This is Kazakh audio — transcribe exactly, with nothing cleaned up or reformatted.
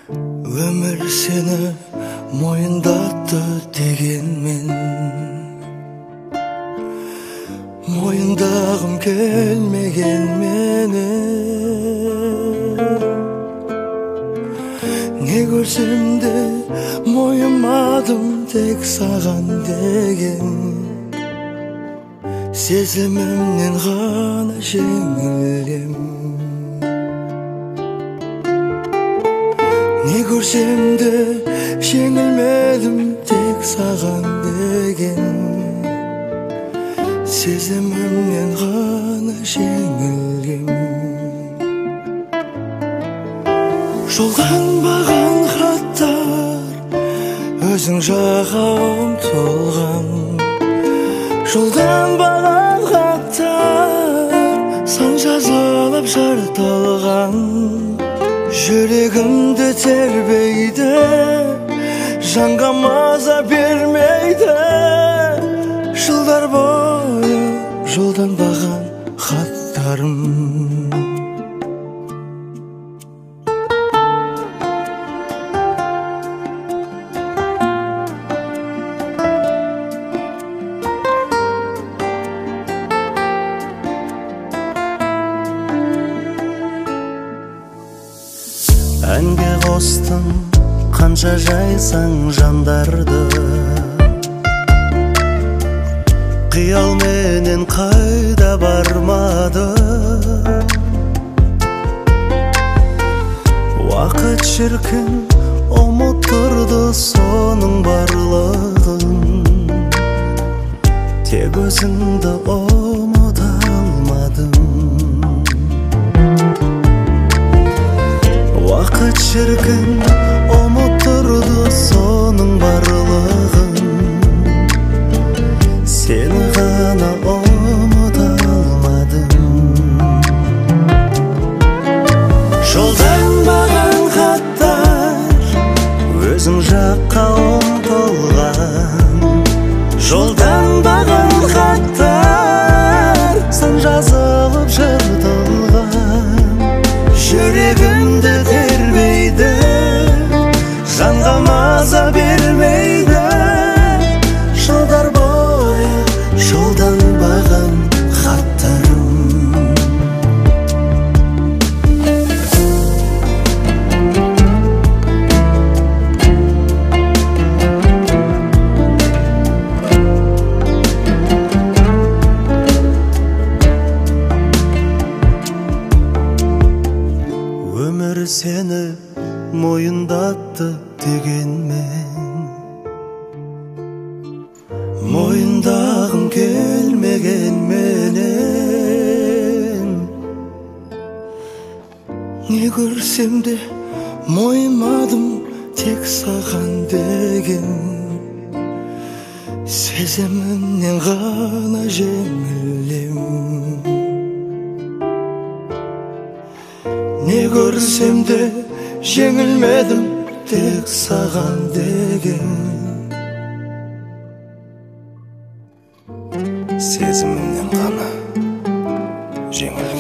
Өмір сені мойындатты дегенмен мойындағым келмеген менің. Не көрсем де мойымадым тек саған деген. Сезімімнен ғана жеңілем. Не көрсем де жеңілмедім тек саған деген. Сезімімнен ғана жеңілем. Жолданбаған хаттар өзің жаққа ұмтылған. Жолданбаған хаттар сан жазылып жыртылған. Жүрегімді тербейді, жанға маза бермейді. Жылдар бойы жолданбаған хаттарым. Әнге қостың қанша жайсаң жандарды. Қиялменен қайда бармады. Уақыт шіркін ұмыттырды соның барлығын. Тек өзіңді ұмыта алмадым. Уақыт шіркін ұмыттырды соның барлығын. Сені ғана ұмыта алмадым. Жолданбаған хаттар өзің жаққа ұмтылған. Жолданбаған хаттар сан жазылып жыртылған. Жүрегімді тербейді, жанға маза бермейді. Жылдар бойы жолданбаған хаттарым. Өмір сені мойындатты дегенмен мойындағым келмеген менен. Не көрсем де мойымадым тек саған деген. Сезімімнен ғана жеңілем. Не көрсем де жеңілмедім тек саған деген. Сезімімнен ғана жеңілем.